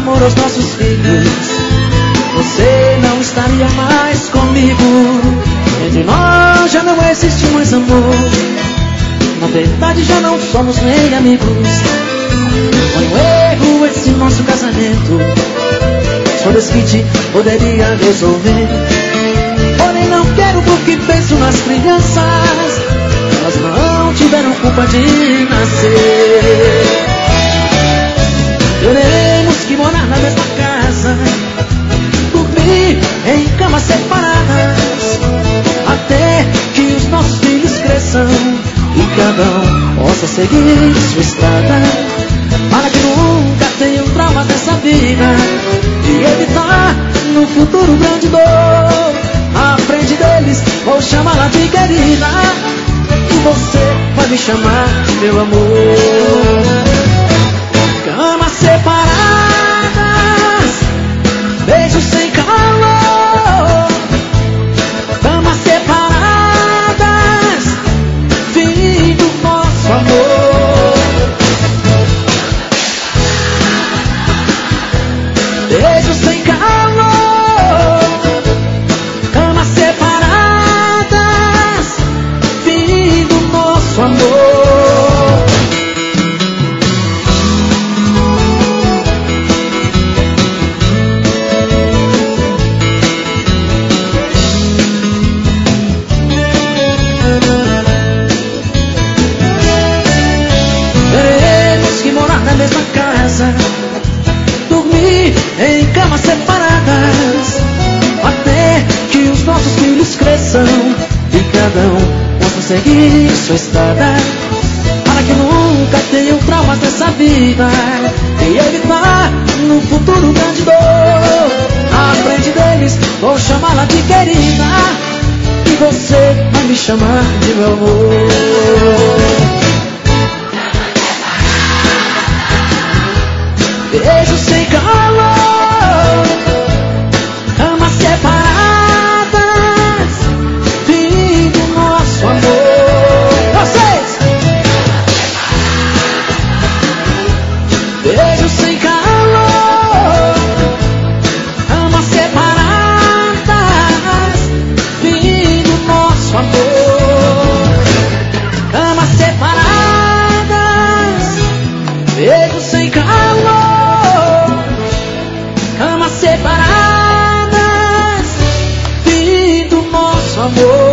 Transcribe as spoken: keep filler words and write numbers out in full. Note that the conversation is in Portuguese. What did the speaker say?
amor aos nossos filhos, você não estaria mais comigo. Entre nós já não existe mais amor, na verdade já não somos nem amigos. Foi um erro esse nosso casamento, só desquite poderia resolver. Porém não quero porque penso nas crianças, elas não tiveram culpa de nascer. Teremos que morar na mesma casa, dormir em camas separadas, até que os nossos filhos cresçam e cada um possa seguir sua estrada, para que nunca tenham traumas dessa vida e evitar no futuro grande dor. À frente deles vou chamá-la de querida, e você vai me chamar de meu amor. Camas separadas, beijos sem calor. Camas separadas, fim do nosso amor. Beijos sem calor. Camas separadas, fim do nosso amor. Dormir em camas separadas, até que os nossos filhos cresçam e cada um possa seguir sua estrada, para que nunca tenham traumas dessa vida e evitar no futuro grande dor. À frente deles vou chamá-la de querida, e você vai me chamar de meu amor. Beijos sem calor, camas separadas, fim do nosso amor. Vocês! Beijos sem calor, camas separadas, fim do nosso amor. Camas separadas, beijos sem calor. Camas separadas, fim do nosso amor.